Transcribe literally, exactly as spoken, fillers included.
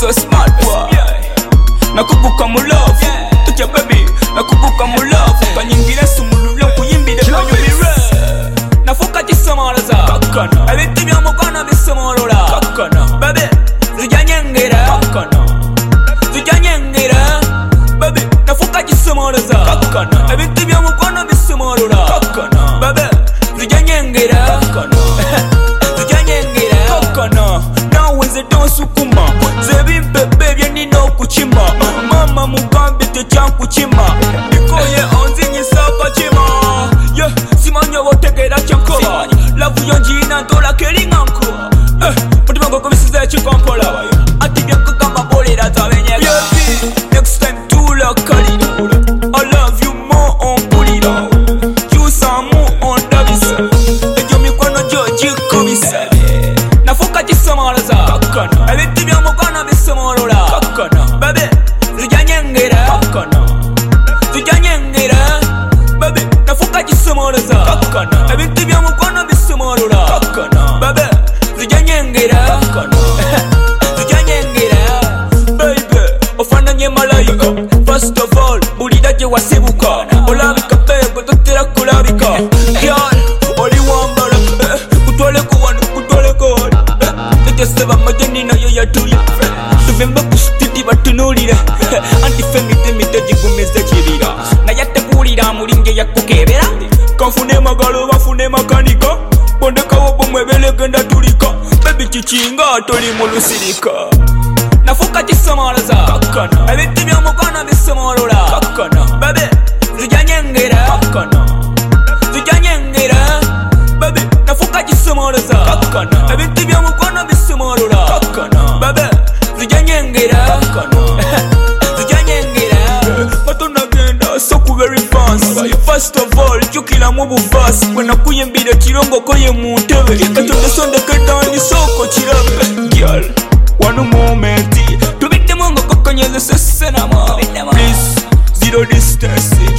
so smart boy. Nakubuka mu love, tuja baby. Nakubuka mu love, kanyingira sumulula kuyimbira kanyumira. Nafuka kisamaraza, kakana. Ebintu by'omukono bisamolola, kakana. Baby, zijanyengera, kakana. Zijanyengera, baby. Nafuka kisamaraza, kakana. Ebintu by'omukono bisamolola, kakana. Baby, zijanyengera, kakana. Zijanyengera, kakana. Nawe zedonsukuma, zebimpebe byenina okukima. Mama mugambe tekyankukima, bikoye onzinyisa akakima. Yeah, simanya obotegera kyankola, lavu yo njina ntola keringa nkola. Eh, mutima gwe gubisiza ekikompola, ati byakugamba bolera tabenyega. Next time tula kalira, I love you more on pulira. You some more on dabisa, ejo mikono jo jikubisa. Nafuka kisamaraza, kakana. Ebintu by'omukono bisamolola, kakana. Baby, zijanyengera, kakana. Zijanyengera, baby. Nafuka kisamaraza, kakana. Ebintu by'omukono bisamolola, kakana. Baby, zijanyengera, kakana. Zijanyengera, baby. Ofananye malayika. First of all, bulira gye wasibuka. Olabika pego totera kulabika. Girl, oli wambala, kutwaleko wano, kutwaleko wano. Teteseba majani nayo yatuye. Tuvemba ku studi batunulire. Anti femite mite jigumeze kirira. Nayategulira mulinge yakukebera. Kanfune magalo bafune makanika. Bondekawo bomwebele genda tulika. Baby kichinga toli mu lusirika. Nafuka kisamaraza, kakana. Ebintu by'omukono bisamolola, kakana. Baby, zijanyengera, kakana. Zijanyengera, baby. Nafuka kisamaraza, kakana. Ebintu by'omukono bisamolola, kakana. Baby, zijanyengera, kakana. Zijanyengera, bato nagenda so ku very fast. First of all, jukira mu buvasi. When nakuyimbira kirongo koye mu ntebe. Katonda sondeka tani soko kirabe. Girl, one moment, to beat the mongo kokonyeze sesenama. Please, zero distance.